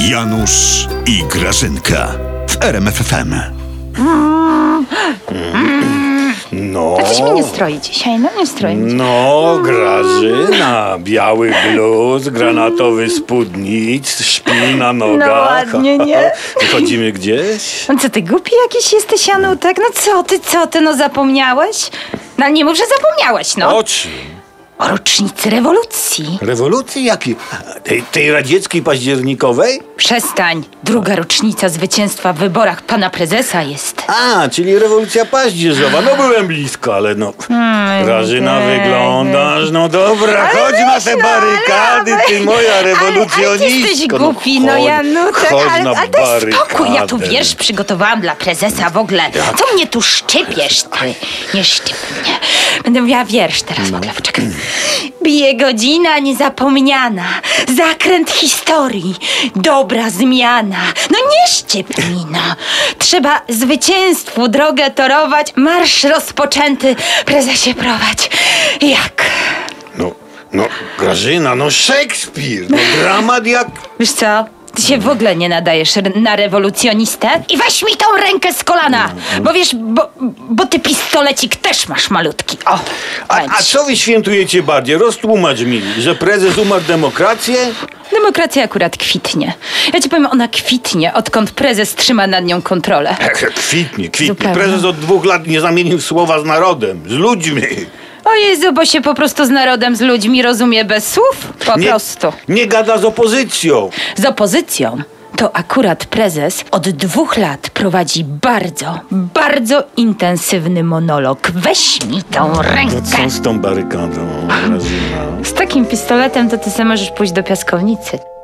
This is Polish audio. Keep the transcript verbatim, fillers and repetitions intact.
Janusz i Grażynka w R M F F M. No. A coś mi nie stroi dzisiaj, no nie stroi mi. No, Grażyna, biały bluz, granatowy spódnic, szpil na nogach. No ładnie, nie? Wychodzimy gdzieś? No co ty, głupi jakiś jesteś, Janutek? No co ty, co ty, no zapomniałeś? No nie mów, że zapomniałeś, no. O czym? O rocznicy rewolucji. Rewolucji jakiej? Tej, tej radzieckiej październikowej? Przestań. Druga rocznica zwycięstwa w wyborach pana prezesa jest. A, czyli rewolucja paździerzowa. No byłem blisko, ale no... Hmm, Grażyna, nie, wyglądasz, no dobra, Ale chodź weź, na te no, barykady, ale- ty moja Ale, ale rewolucjonistko. ty jesteś No głupi, no, chodź, Janutek, chodź ale, na ale daj spokój, ja tu, barykadę. wiesz, przygotowałam dla prezesa w ogóle. Co mnie tu szczypiesz, ty? Nie szczyp mnie. Będę mówiła wiersz teraz w ogóle, poczekaj. Bije godzina niezapomniana, zakręt historii, dobra zmiana. No nie szczyp mi, no. Trzeba zwycięstwu drogę torować, marsz rozpoczęty, prezesie prowadź. Jak? No, no, Grażyna, no Szekspir, no dramat jak... Wiesz co? Ty się w ogóle nie nadajesz re- na rewolucjonistę. I weź mi tą rękę z kolana, bo wiesz, bo, bo ty pistolecik też masz malutki. O, A, weź. a co wy świętujecie bardziej? Roztłumacz mi, że prezes umarł demokrację? Demokracja akurat kwitnie. Ja ci powiem, ona kwitnie, odkąd prezes trzyma nad nią kontrolę. Kwitnie, kwitnie. Zupełnie. Prezes od dwóch lat nie zamienił słowa z narodem, z ludźmi. O Jezu, bo się po prostu z narodem, z ludźmi rozumie bez słów? Po Nie, prostu. nie gada z opozycją. Z opozycją to akurat prezes od dwóch lat prowadzi bardzo, bardzo intensywny monolog. Weź mi tą No rękę. co z tą barykadą, Grażyna? Z takim pistoletem to ty sam możesz pójść do piaskownicy.